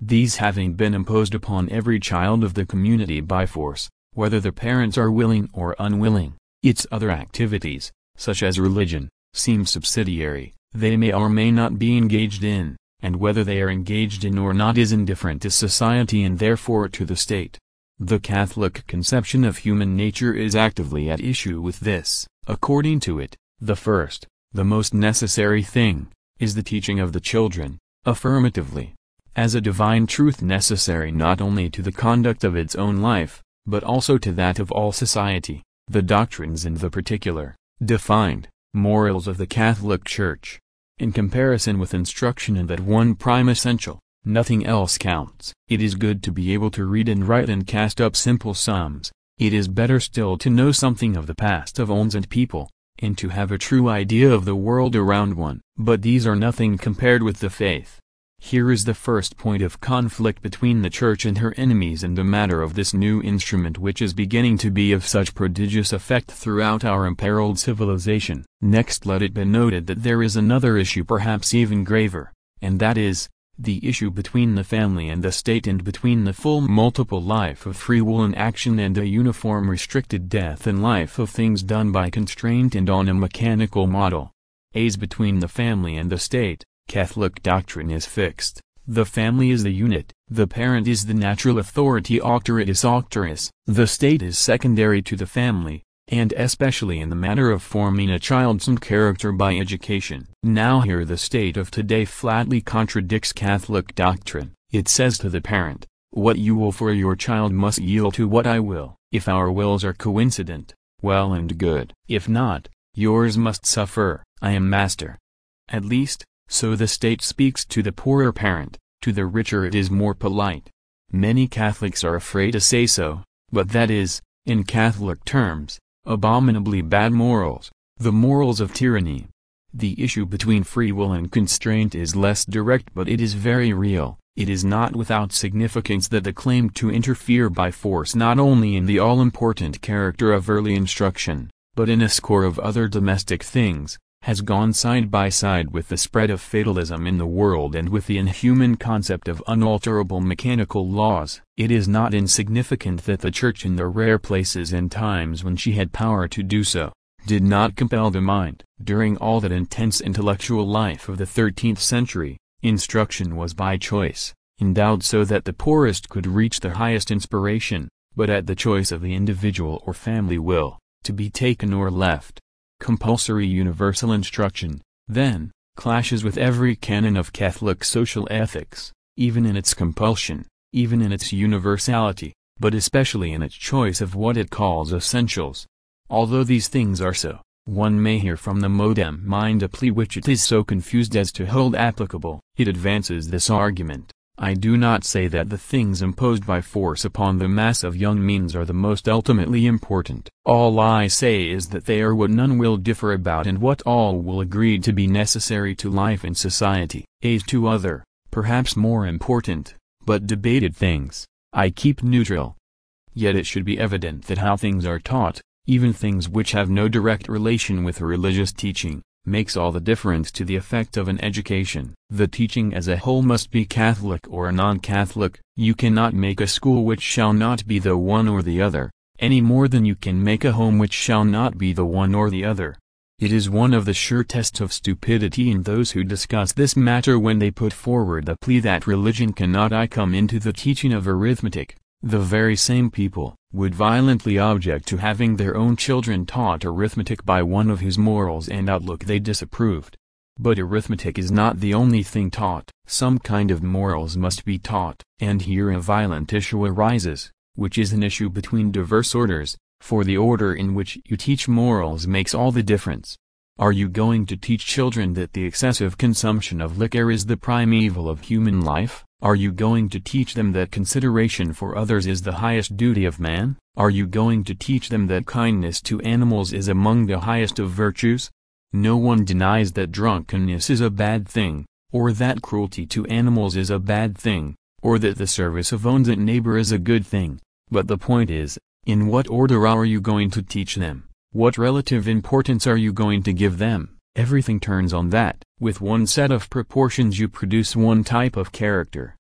these having been imposed upon every child of the community by force, whether the parents are willing or unwilling, its other activities, such as religion, seem subsidiary, they may or may not be engaged in, and whether they are engaged in or not is indifferent to society and therefore to the state. The Catholic conception of human nature is actively at issue with this. According to it, the first, the most necessary thing, is the teaching of the children, affirmatively, as a divine truth necessary not only to the conduct of its own life, but also to that of all society. The doctrines and the particular, defined, morals of the Catholic Church. In comparison with instruction in that one prime essential, nothing else counts. It is good to be able to read and write and cast up simple sums. It is better still to know something of the past of ones and people, and to have a true idea of the world around one. But these are nothing compared with the faith. Here is the first point of conflict between the Church and her enemies in the matter of this new instrument which is beginning to be of such prodigious effect throughout our imperiled civilization. Next let it be noted that there is another issue perhaps even graver, and that is, the issue between the family and the state and between the full multiple life of free will in action and a uniform restricted death in life of things done by constraint and on a mechanical model. As between the family and the state, Catholic doctrine is fixed. The family is the unit, the parent is the natural authority auctoritas auctoris, the state is secondary to the family, and especially in the matter of forming a child's character by education. Now here the state of today flatly contradicts Catholic doctrine. It says to the parent, what you will for your child must yield to what I will. If our wills are coincident, well and good. If not, yours must suffer. I am master. At least, so the state speaks to the poorer parent, to the richer it is more polite. Many Catholics are afraid to say so, but that is, in Catholic terms, abominably bad morals, the morals of tyranny. The issue between free will and constraint is less direct but it is very real. It is not without significance that the claim to interfere by force not only in the all-important character of early instruction, but in a score of other domestic things, has gone side by side with the spread of fatalism in the world and with the inhuman concept of unalterable mechanical laws. It is not insignificant that the Church in the rare places and times when she had power to do so, did not compel the mind. During all that intense intellectual life of the 13th century, instruction was by choice, endowed so that the poorest could reach the highest inspiration, but at the choice of the individual or family will, to be taken or left. Compulsory universal instruction, then, clashes with every canon of Catholic social ethics, even in its compulsion, even in its universality, but especially in its choice of what it calls essentials. Although these things are so, one may hear from the modern mind a plea which it is so confused as to hold applicable. It advances this argument: I do not say that the things imposed by force upon the mass of young means are the most ultimately important. All I say is that they are what none will differ about and what all will agree to be necessary to life and society. As to other, perhaps more important, but debated things, I keep neutral. Yet it should be evident that how things are taught, even things which have no direct relation with religious teaching, makes all the difference to the effect of an education. The teaching as a whole must be Catholic or non-Catholic. You cannot make a school which shall not be the one or the other, any more than you can make a home which shall not be the one or the other. It is one of the sure tests of stupidity in those who discuss this matter when they put forward the plea that religion cannot come into the teaching of arithmetic. The very same people would violently object to having their own children taught arithmetic by one of whose morals and outlook they disapproved. But arithmetic is not the only thing taught. Some kind of morals must be taught. And here a violent issue arises, which is an issue between diverse orders, for the order in which you teach morals makes all the difference. Are you going to teach children that the excessive consumption of liquor is the prime evil of human life? Are you going to teach them that consideration for others is the highest duty of man? Are you going to teach them that kindness to animals is among the highest of virtues? No one denies that drunkenness is a bad thing, or that cruelty to animals is a bad thing, or that the service of one's neighbor is a good thing. But the point is, in what order are you going to teach them? What relative importance are you going to give them? Everything turns on that. With one set of proportions you produce one type of character,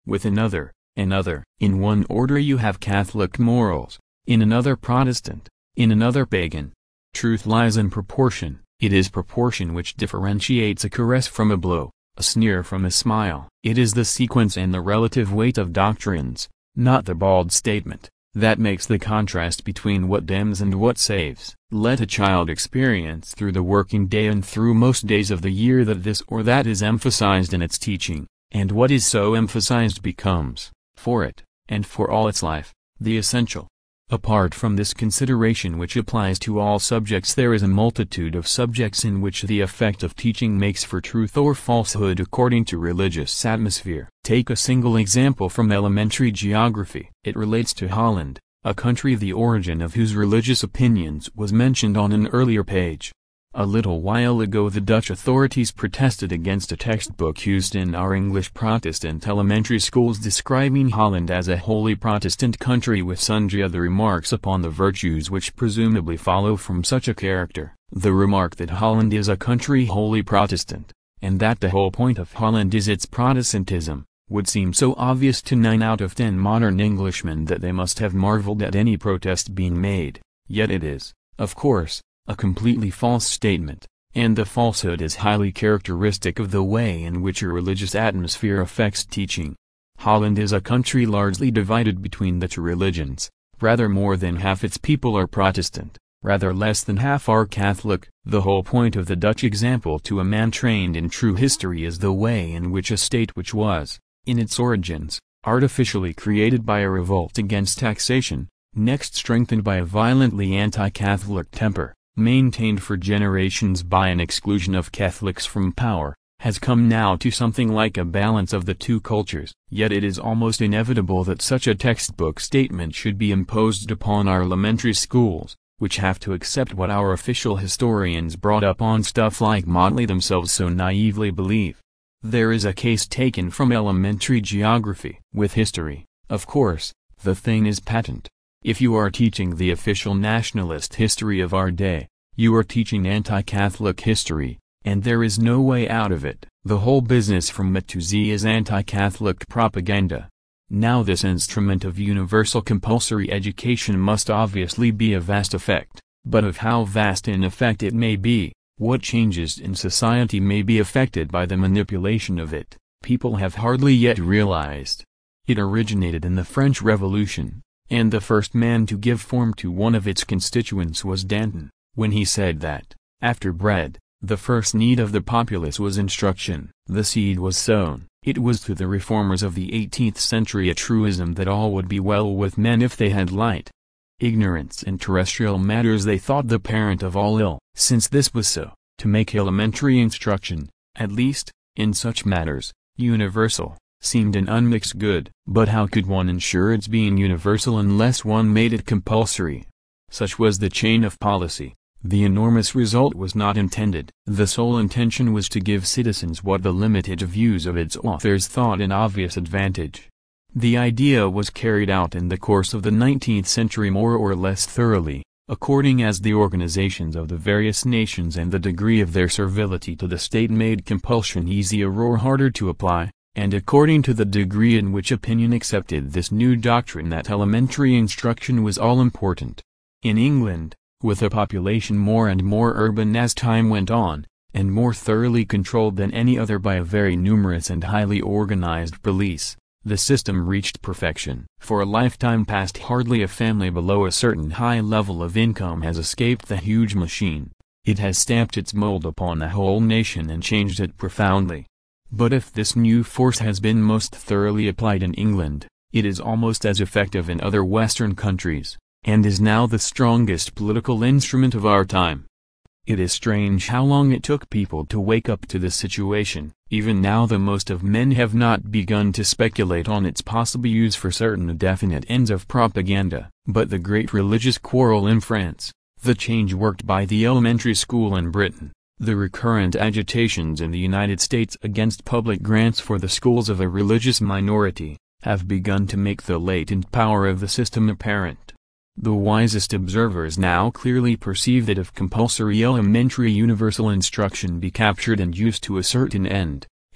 with another, another. In one order you have Catholic morals, in another Protestant, in another pagan. Truth lies in proportion. It is proportion which differentiates a caress from a blow, a sneer from a smile. It is the sequence and the relative weight of doctrines, not the bald statement, that makes the contrast between what damns and what saves. Let a child experience through the working day and through most days of the year that this or that is emphasized in its teaching, and what is so emphasized becomes, for it, and for all its life, the essential. Apart from this consideration which applies to all subjects, there is a multitude of subjects in which the effect of teaching makes for truth or falsehood according to religious atmosphere. Take a single example from elementary geography. It relates to Holland, a country the origin of whose religious opinions was mentioned on an earlier page. A little while ago the Dutch authorities protested against a textbook used in our English Protestant elementary schools describing Holland as a wholly Protestant country with sundry other remarks upon the virtues which presumably follow from such a character. The remark that Holland is a country wholly Protestant, and that the whole point of Holland is its Protestantism, would seem so obvious to 9 out of 10 modern Englishmen that they must have marveled at any protest being made. Yet it is, of course, a completely false statement, and the falsehood is highly characteristic of the way in which a religious atmosphere affects teaching. Holland is a country largely divided between the two religions. Rather more than half its people are Protestant, rather less than half are Catholic. The whole point of the Dutch example to a man trained in true history is the way in which a state which was, in its origins, artificially created by a revolt against taxation, next strengthened by a violently anti-Catholic temper, maintained for generations by an exclusion of Catholics from power, has come now to something like a balance of the two cultures. Yet it is almost inevitable that such a textbook statement should be imposed upon our elementary schools, which have to accept what our official historians brought up on stuff like Motley themselves so naively believe. There is a case taken from elementary geography. With history, of course, the thing is patent. If you are teaching the official nationalist history of our day, you are teaching anti-Catholic history, and there is no way out of it. The whole business from A to Z is anti-Catholic propaganda. Now this instrument of universal compulsory education must obviously be of vast effect, but of how vast in effect it may be, what changes in society may be affected by the manipulation of it, people have hardly yet realized. It originated in the French Revolution, and the first man to give form to one of its constituents was Danton, when he said that, after bread, the first need of the populace was instruction. The seed was sown. It was to the reformers of the 18th century a truism that all would be well with men if they had light. Ignorance in terrestrial matters they thought the parent of all ill. Since this was so, to make elementary instruction, at least, in such matters, universal, seemed an unmixed good. But how could one ensure its being universal unless one made it compulsory? Such was the chain of policy. The enormous result was not intended. The sole intention was to give citizens what the limited views of its authors thought an obvious advantage. The idea was carried out in the course of the 19th century more or less thoroughly, according as the organizations of the various nations and the degree of their servility to the state made compulsion easier or harder to apply, and according to the degree in which opinion accepted this new doctrine that elementary instruction was all-important. In England, with a population more and more urban as time went on, and more thoroughly controlled than any other by a very numerous and highly organized police, the system reached perfection. For a lifetime past hardly a family below a certain high level of income has escaped the huge machine. It has stamped its mold upon the whole nation and changed it profoundly. But if this new force has been most thoroughly applied in England, it is almost as effective in other Western countries, and is now the strongest political instrument of our time. It is strange how long it took people to wake up to this situation. Even now the most of men have not begun to speculate on its possible use for certain definite ends of propaganda. But the great religious quarrel in France, the change worked by the elementary school in Britain, the recurrent agitations in the United States against public grants for the schools of a religious minority, have begun to make the latent power of the system apparent. The wisest observers now clearly perceive that if compulsory elementary universal instruction be captured and used to a certain end,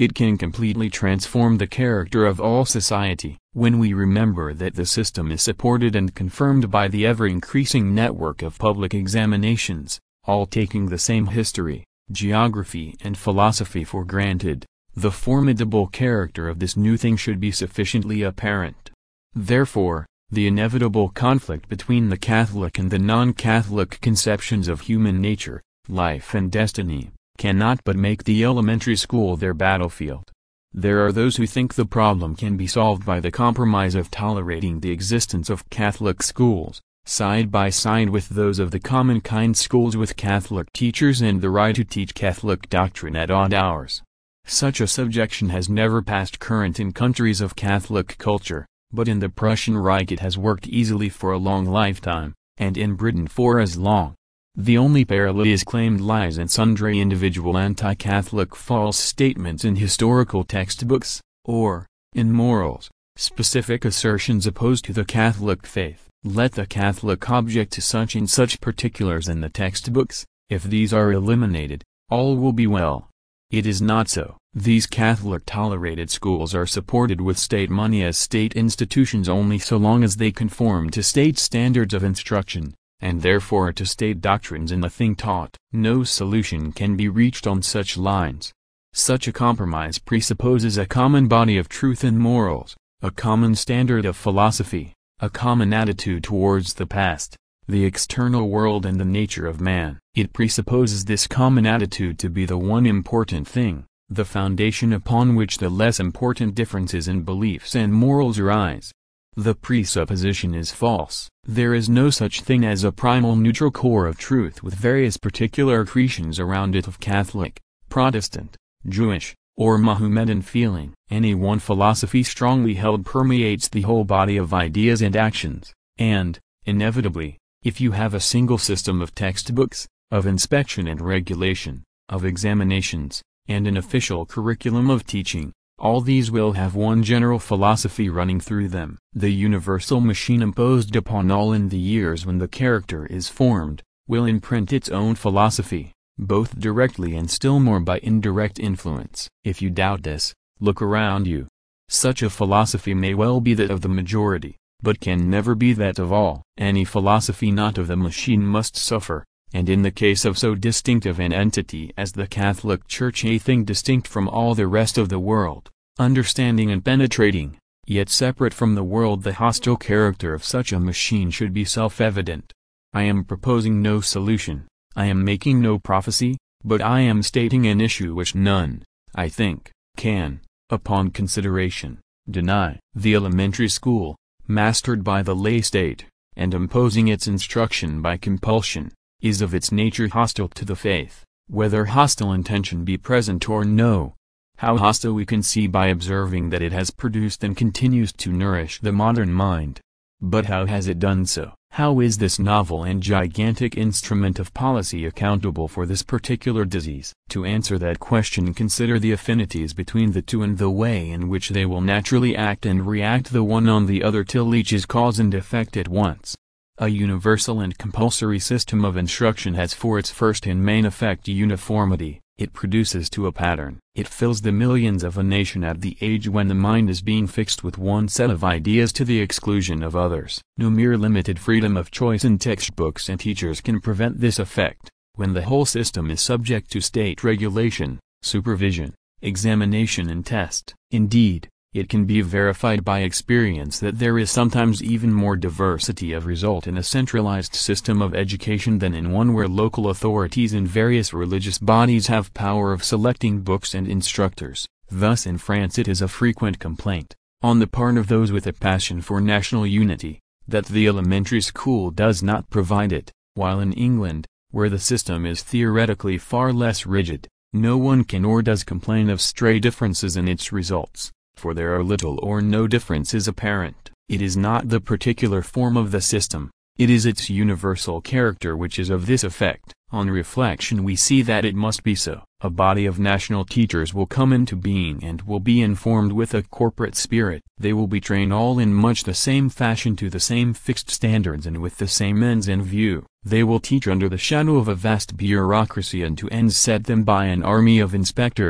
It can completely transform the character of all society. When we remember that the system is supported and confirmed by the ever-increasing network of public examinations, all taking the same history, geography and philosophy for granted, the formidable character of this new thing should be sufficiently apparent. Therefore, the inevitable conflict between the Catholic and the non-Catholic conceptions of human nature, life and destiny, cannot but make the elementary school their battlefield. There are those who think the problem can be solved by the compromise of tolerating the existence of Catholic schools, side by side with those of the common kind schools with Catholic teachers and the right to teach Catholic doctrine at odd hours. Such a subjection has never passed current in countries of Catholic culture, but in the Prussian Reich it has worked easily for a long lifetime, and in Britain for as long. The only peril it is claimed lies in sundry individual anti-Catholic false statements in historical textbooks, or, in morals, specific assertions opposed to the Catholic faith. Let the Catholic object to such and such particulars in the textbooks. If these are eliminated, all will be well. It is not so. These Catholic-tolerated schools are supported with state money as state institutions only so long as they conform to state standards of instruction, and therefore to state doctrines in the thing taught. No solution can be reached on such lines. Such a compromise presupposes a common body of truth and morals, a common standard of philosophy, a common attitude towards the past, the external world and the nature of man. It presupposes this common attitude to be the one important thing, the foundation upon which the less important differences in beliefs and morals arise. The presupposition is false. There is no such thing as a primal neutral core of truth with various particular accretions around it of Catholic, Protestant, Jewish, or Mohammedan feeling. Any one philosophy strongly held permeates the whole body of ideas and actions, and, inevitably, if you have a single system of textbooks, of inspection and regulation, of examinations, and an official curriculum of teaching, all these will have one general philosophy running through them. The universal machine imposed upon all in the years when the character is formed, will imprint its own philosophy, both directly and still more by indirect influence. If you doubt this, look around you. Such a philosophy may well be that of the majority, but can never be that of all. Any philosophy not of the machine must suffer, and in the case of so distinctive an entity as the Catholic Church, a thing distinct from all the rest of the world, understanding and penetrating, yet separate from the world, the hostile character of such a machine should be self-evident. I am proposing no solution, I am making no prophecy, but I am stating an issue which none, I think, can, upon consideration, deny. The elementary school, mastered by the lay state, and imposing its instruction by compulsion, is of its nature hostile to the faith, whether hostile intention be present or no. How hostile we can see by observing that it has produced and continues to nourish the modern mind. But how has it done so? How is this novel and gigantic instrument of policy accountable for this particular disease? To answer that question, consider the affinities between the two and the way in which they will naturally act and react the one on the other till each is cause and effect at once. A universal and compulsory system of instruction has for its first and main effect uniformity. It produces to a pattern. It fills the millions of a nation at the age when the mind is being fixed with one set of ideas to the exclusion of others. No mere limited freedom of choice in textbooks and teachers can prevent this effect, when the whole system is subject to state regulation, supervision, examination and test. Indeed, it can be verified by experience that there is sometimes even more diversity of result in a centralized system of education than in one where local authorities in various religious bodies have power of selecting books and instructors. Thus in France it is a frequent complaint, on the part of those with a passion for national unity, that the elementary school does not provide it, while in England, where the system is theoretically far less rigid, no one can or does complain of stray differences in its results. For there are little or no differences apparent. It is not the particular form of the system, it is its universal character which is of this effect. On reflection we see that it must be so. A body of national teachers will come into being and will be informed with a corporate spirit. They will be trained all in much the same fashion to the same fixed standards and with the same ends in view. They will teach under the shadow of a vast bureaucracy and to ends set them by an army of inspectors,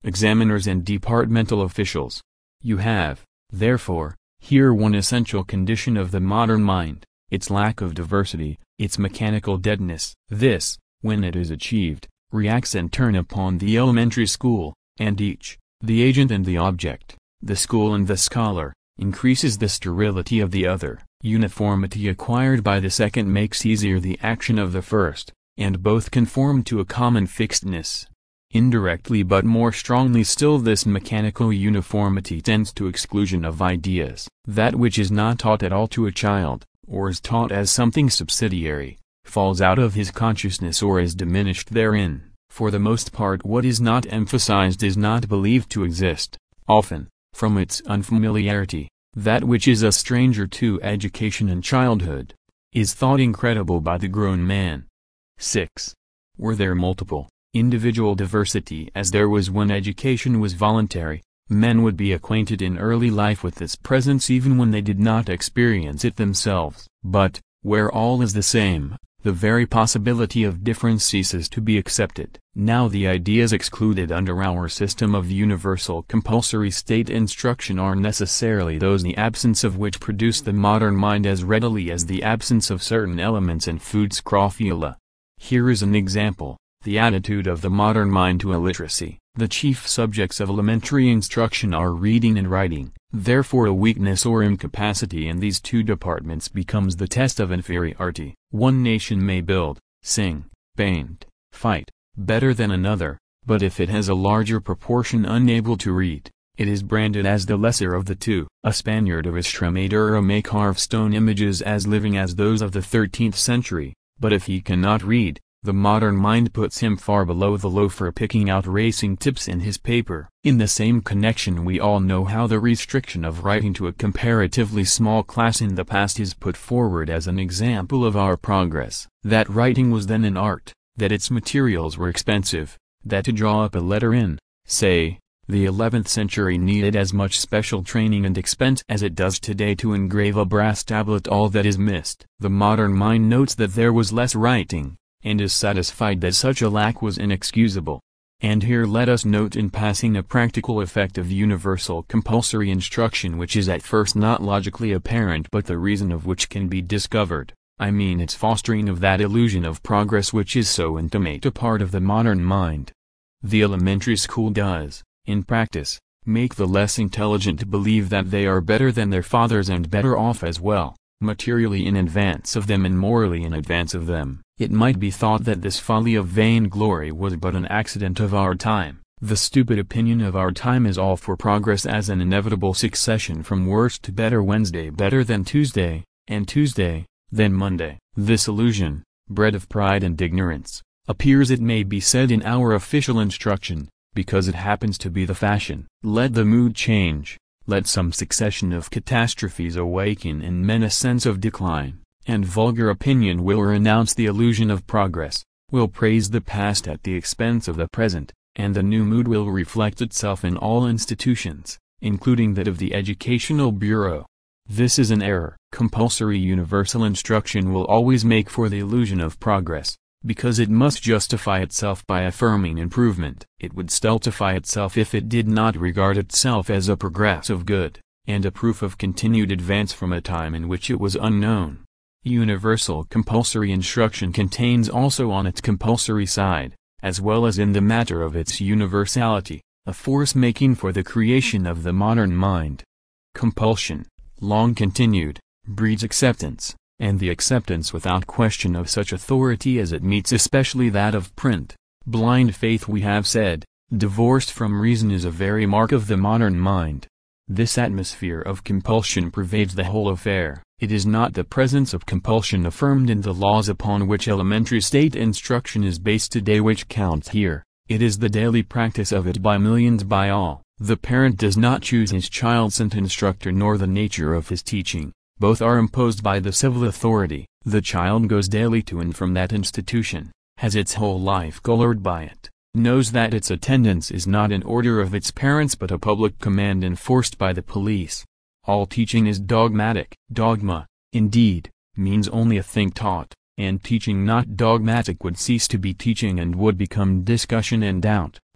examiners and departmental officials. You have, therefore, here one essential condition of the modern mind, its lack of diversity, its mechanical deadness. This, when it is achieved, reacts in turn upon the elementary school, and each, the agent and the object, the school and the scholar, increases the sterility of the other. Uniformity acquired by the second makes easier the action of the first, and both conform to a common fixedness. Indirectly but more strongly still this mechanical uniformity tends to exclusion of ideas. That which is not taught at all to a child, or is taught as something subsidiary, falls out of his consciousness or is diminished therein. For the most part what is not emphasized is not believed to exist. Often, from its unfamiliarity, that which is a stranger to education in childhood, is thought incredible by the grown man. 6. Were there multiple, individual diversity as there was when education was voluntary, men would be acquainted in early life with its presence even when they did not experience it themselves. But, where all is the same, the very possibility of difference ceases to be accepted. Now the ideas excluded under our system of universal compulsory state instruction are necessarily those the absence of which produce the modern mind as readily as the absence of certain elements in food scrofula. Here is an example. The attitude of the modern mind to illiteracy. The chief subjects of elementary instruction are reading and writing, therefore a weakness or incapacity in these two departments becomes the test of inferiority. One nation may build, sing, paint, fight, better than another, but if it has a larger proportion unable to read, it is branded as the lesser of the two. A Spaniard of Extremadura may carve stone images as living as those of the 13th century, but if he cannot read, the modern mind puts him far below the loafer picking out racing tips in his paper. In the same connection we all know how the restriction of writing to a comparatively small class in the past is put forward as an example of our progress. That writing was then an art, that its materials were expensive, that to draw up a letter in, say, the 11th century needed as much special training and expense as it does today to engrave a brass tablet. All that is missed. The modern mind notes that there was less writing, and is satisfied that such a lack was inexcusable. And here let us note in passing a practical effect of universal compulsory instruction which is at first not logically apparent but the reason of which can be discovered. I mean its fostering of that illusion of progress which is so intimate a part of the modern mind. The elementary school does, in practice, make the less intelligent believe that they are better than their fathers and better off as well, materially in advance of them and morally in advance of them. It might be thought that this folly of vainglory was but an accident of our time. The stupid opinion of our time is all for progress as an inevitable succession from worse to better. Wednesday better than Tuesday, and Tuesday than Monday. This illusion, bred of pride and ignorance, appears it may be said in our official instruction, because it happens to be the fashion. Let the mood change, let some succession of catastrophes awaken in men a sense of decline, and vulgar opinion will renounce the illusion of progress, will praise the past at the expense of the present, and the new mood will reflect itself in all institutions, including that of the Educational Bureau. This is an error. Compulsory universal instruction will always make for the illusion of progress, because it must justify itself by affirming improvement. It would stultify itself if it did not regard itself as a progressive good, and a proof of continued advance from a time in which it was unknown. Universal compulsory instruction contains also on its compulsory side, as well as in the matter of its universality, a force making for the creation of the modern mind. Compulsion, long continued, breeds acceptance, and the acceptance without question of such authority as it meets, especially that of print. Blind faith, we have said, divorced from reason, is a very mark of the modern mind. This atmosphere of compulsion pervades the whole affair. It is not the presence of compulsion affirmed in the laws upon which elementary state instruction is based today which counts here, it is the daily practice of it by millions, by all. The parent does not choose his child's instructor nor the nature of his teaching, both are imposed by the civil authority. The child goes daily to and from that institution, has its whole life colored by it, knows that its attendance is not an order of its parents but a public command enforced by the police. All teaching is dogmatic. Dogma, indeed, means only a thing taught, and teaching not dogmatic would cease to be teaching and would become discussion and doubt.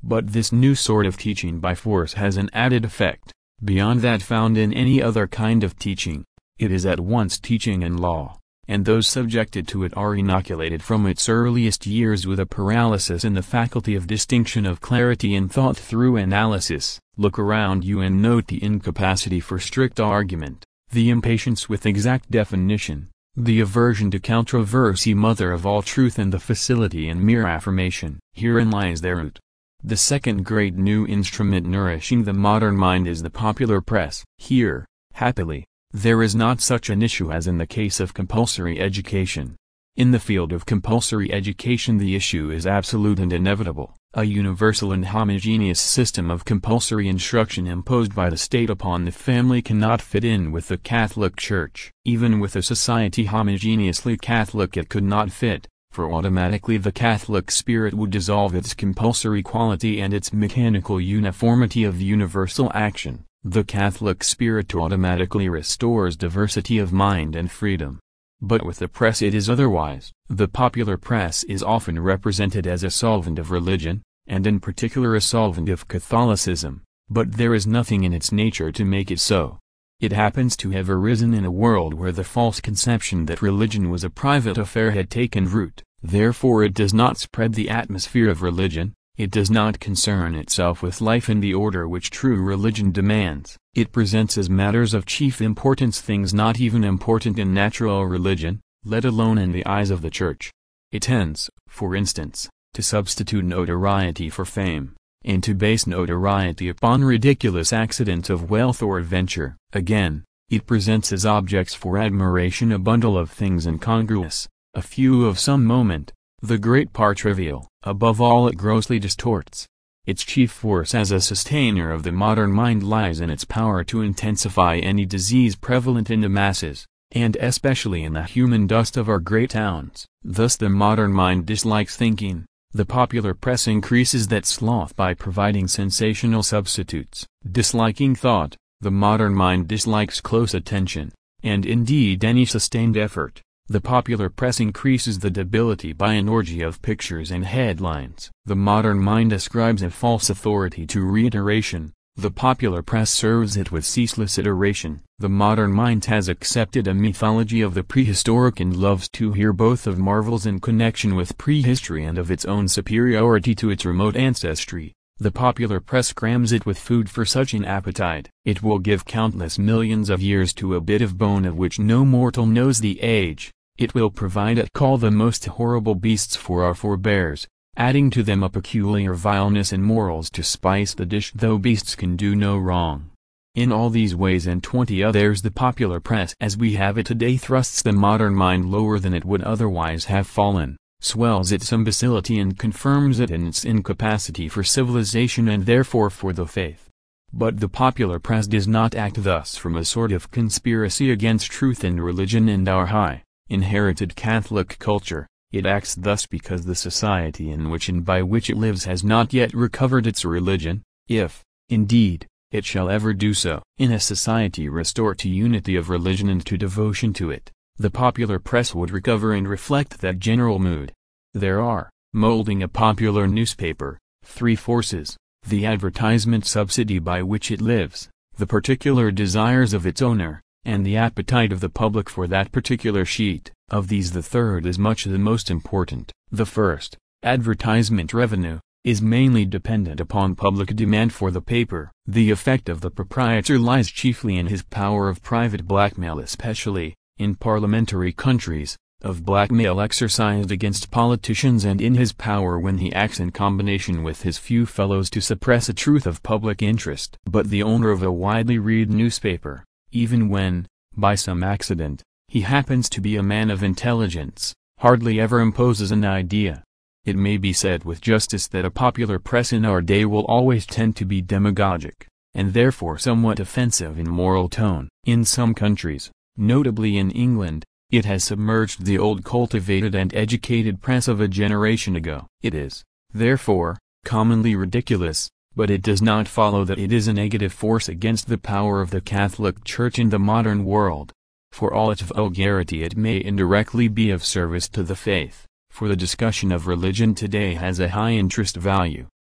But this new sort of teaching by force has an added effect, beyond that found in any other kind of teaching. It is at once teaching and law, and those subjected to it are inoculated from its earliest years with a paralysis in the faculty of distinction, of clarity in thought through analysis. Look around you and note the incapacity for strict argument, the impatience with exact definition, the aversion to controversy, mother of all truth, and the facility in mere affirmation. Herein lies their root. The second great new instrument nourishing the modern mind is the popular press. Here, happily, there is not such an issue as in the case of compulsory education. In the field of compulsory education the issue is absolute and inevitable. A universal and homogeneous system of compulsory instruction imposed by the state upon the family cannot fit in with the Catholic Church. Even with a society homogeneously Catholic it could not fit, for automatically the Catholic spirit would dissolve its compulsory quality and its mechanical uniformity of universal action. The Catholic spirit automatically restores diversity of mind and freedom. But with the press it is otherwise. The popular press is often represented as a solvent of religion, and in particular a solvent of Catholicism, but there is nothing in its nature to make it so. It happens to have arisen in a world where the false conception that religion was a private affair had taken root. Therefore it does not spread the atmosphere of religion, it does not concern itself with life in the order which true religion demands. It presents as matters of chief importance things not even important in natural religion, let alone in the eyes of the Church. It tends, for instance, to substitute notoriety for fame, and to base notoriety upon ridiculous accidents of wealth or adventure. Again, it presents as objects for admiration a bundle of things incongruous, a few of some moment, the great part trivial. Above all it grossly distorts. Its chief force as a sustainer of the modern mind lies in its power to intensify any disease prevalent in the masses, and especially in the human dust of our great towns. Thus the modern mind dislikes thinking. The popular press increases that sloth by providing sensational substitutes. Disliking thought, the modern mind dislikes close attention, and indeed any sustained effort. The popular press increases the debility by an orgy of pictures and headlines. The modern mind ascribes a false authority to reiteration, the popular press serves it with ceaseless iteration. The modern mind has accepted a mythology of the prehistoric and loves to hear both of marvels in connection with prehistory and of its own superiority to its remote ancestry. The popular press crams it with food for such an appetite. It will give countless millions of years to a bit of bone of which no mortal knows the age. It will provide it call the most horrible beasts for our forebears, adding to them a peculiar vileness and morals to spice the dish, though beasts can do no wrong. In all these ways and 20 others the popular press as we have it today thrusts the modern mind lower than it would otherwise have fallen, swells its imbecility and confirms it in its incapacity for civilization and therefore for the faith. But the popular press does not act thus from a sort of conspiracy against truth and religion and our high, inherited Catholic culture. It acts thus because the society in which and by which it lives has not yet recovered its religion, if, indeed, it shall ever do so. In a society restored to unity of religion and to devotion to it, the popular press would recover and reflect that general mood. There are, molding a popular newspaper, three forces: the advertisement subsidy by which it lives, the particular desires of its owner, and the appetite of the public for that particular sheet. Of these the third is much the most important. The first, advertisement revenue, is mainly dependent upon public demand for the paper. The effect of the proprietor lies chiefly in his power of private blackmail, especially, in parliamentary countries, of blackmail exercised against politicians, and in his power when he acts in combination with his few fellows to suppress a truth of public interest. But the owner of a widely read newspaper, even when, by some accident, he happens to be a man of intelligence, hardly ever imposes an idea. It may be said with justice that a popular press in our day will always tend to be demagogic, and therefore somewhat offensive in moral tone. In some countries, notably in England, it has submerged the old cultivated and educated press of a generation ago. It is, therefore, commonly ridiculous, but it does not follow that it is a negative force against the power of the Catholic Church in the modern world. For all its vulgarity it may indirectly be of service to the faith, for the discussion of religion today has a high interest value.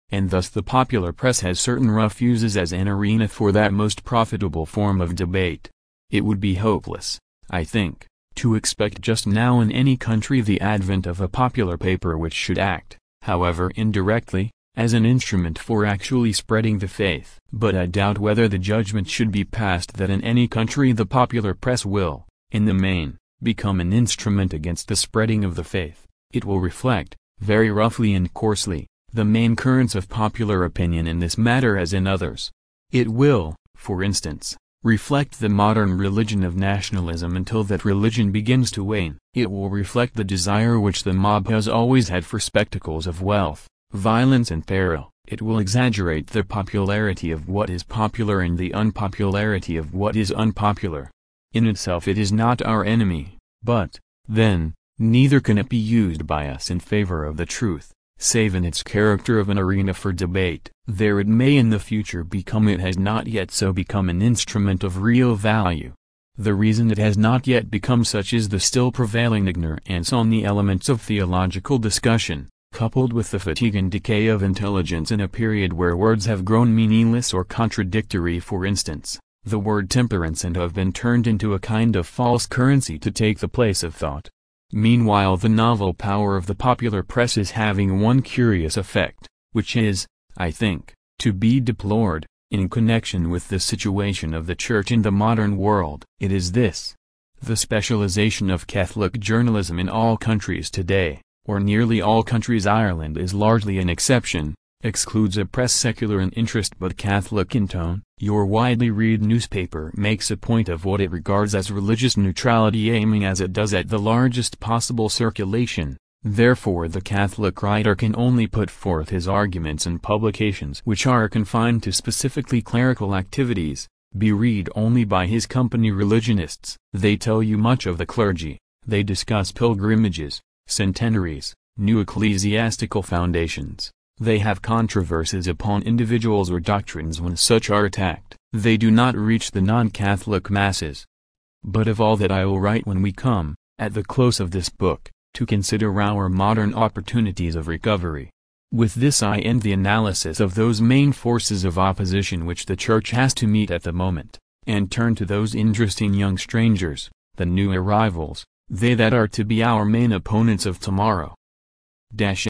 and thus the popular press has certain rough uses as an arena for that most profitable form of debate. It would be hopeless, I think, to expect just now in any country the advent of a popular paper which should act, however indirectly, as an instrument for actually spreading the faith. But I doubt whether the judgment should be passed that in any country the popular press will, in the main, become an instrument against the spreading of the faith. It will reflect, very roughly and coarsely, the main currents of popular opinion in this matter as in others. It will, for instance, reflect the modern religion of nationalism until that religion begins to wane. It will reflect the desire which the mob has always had for spectacles of wealth, violence and peril. It will exaggerate the popularity of what is popular and the unpopularity of what is unpopular. In itself it is not our enemy, but, then, neither can it be used by us in favor of the truth, save in its character of an arena for debate. There it may in the future become, it has not yet so become, an instrument of real value. The reason it has not yet become such is the still prevailing ignorance on the elements of theological discussion, coupled with the fatigue and decay of intelligence in a period where words have grown meaningless or contradictory. For instance, the word temperance and have been turned into a kind of false currency to take the place of thought. Meanwhile the novel power of the popular press is having one curious effect, which is, I think, to be deplored, in connection with the situation of the Church in the modern world. It is this: the specialization of Catholic journalism in all countries today, or nearly all countries. Ireland is largely an exception, excludes a press secular in interest but Catholic in tone. Your widely read newspaper makes a point of what it regards as religious neutrality, aiming as it does at the largest possible circulation. Therefore the Catholic writer can only put forth his arguments in publications which are confined to specifically clerical activities, be read only by his company religionists. They tell you much of the clergy, they discuss pilgrimages, centenaries, new ecclesiastical foundations, they have controversies upon individuals or doctrines when such are attacked. They do not reach the non-Catholic masses. But of all that I will write when we come, at the close of this book, to consider our modern opportunities of recovery. With this I end the analysis of those main forces of opposition which the Church has to meet at the moment, and turn to those interesting young strangers, the new arrivals, they that are to be our main opponents of tomorrow.